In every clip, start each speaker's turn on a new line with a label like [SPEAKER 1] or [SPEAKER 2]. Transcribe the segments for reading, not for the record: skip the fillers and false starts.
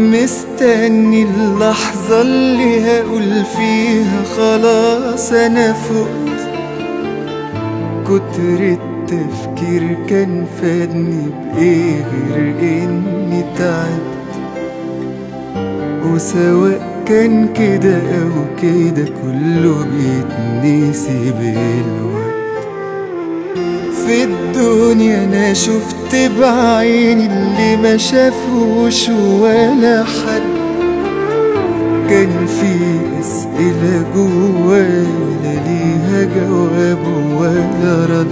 [SPEAKER 1] مستني اللحظة اللي هقول فيها خلاص أنا فقت. كتر التفكير كان فادني بإيه غير إني تعبت، وسواء كان كده أو كده كله بيتنسي بالوقت. في الدنيا أنا شفت بعيني اللي ما شافوش ولا حد. كان في أسئلة جوايا لا ليها جواب ولا رد،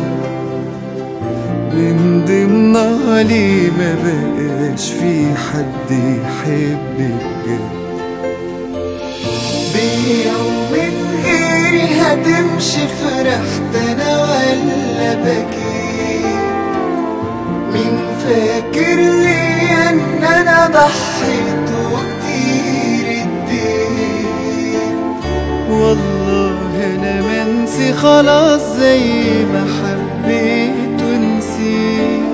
[SPEAKER 1] من ضمنها ليه ما بقاش في حد يحب بجد. بيا ومن غيري هتمشي فرحت أنا ولا بكيت؟ مين فاكر لي إن أنا ضحيت وكتير اديت؟ والله أنا منسي خلاص زي ما حبيت ونسيت.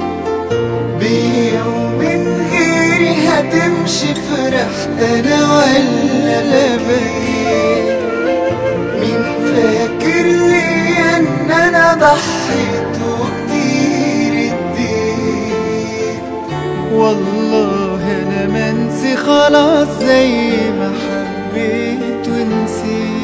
[SPEAKER 1] بيا ومن غيري هتمشي فرحت أنا ولا بكيت؟ مين فاكر لي إن أنا ضحيت وكتير اديت؟ والله أنا منسي خلاص زي ما حبيت ونسيت.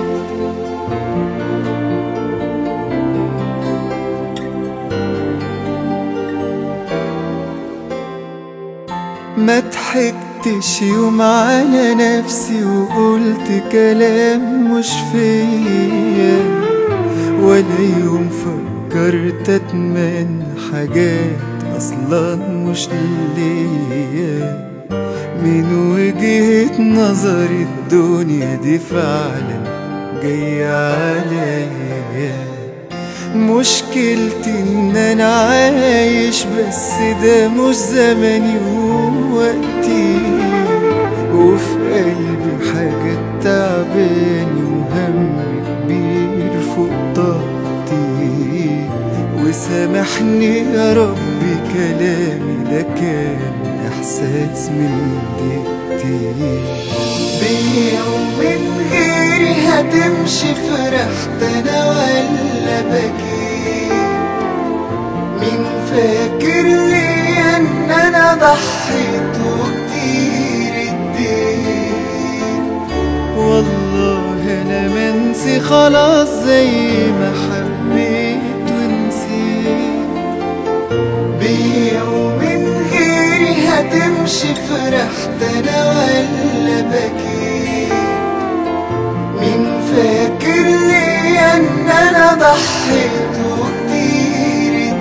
[SPEAKER 1] ما ضحكتش يوم على نفسي وقلت كلام مش فيا، ولا يوم فكرت اتمنى حاجات اصلا مش ليا. من وجهة نظري الدنيا دي فعلا جاية عليا. مشكلتي ان انا عايش بس ده مش زماني ووقتي، وفي قلبي حاجات تعباني وهم كبير فوق طاقتي. وسامحني يا ربي كلامي ده كان احساس من دقيقتي. بيا ومن غيري هتمشي فرحت انا ولا بكيت؟ مين فاكر لي ان انا ضحيت وكتير اديت؟ والله انا منسي خلاص زي ما حبيت ونسيت. بيا ومن غيري هتمشي فرحت انا ولا بكيت؟ مين فاكر لي ان انا ضحيت وكتير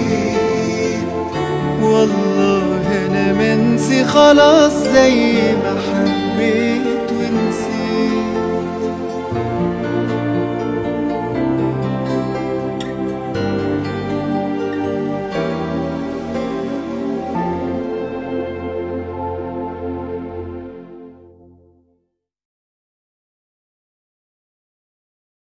[SPEAKER 1] اديت؟ والله انا منسي خلاص زي ما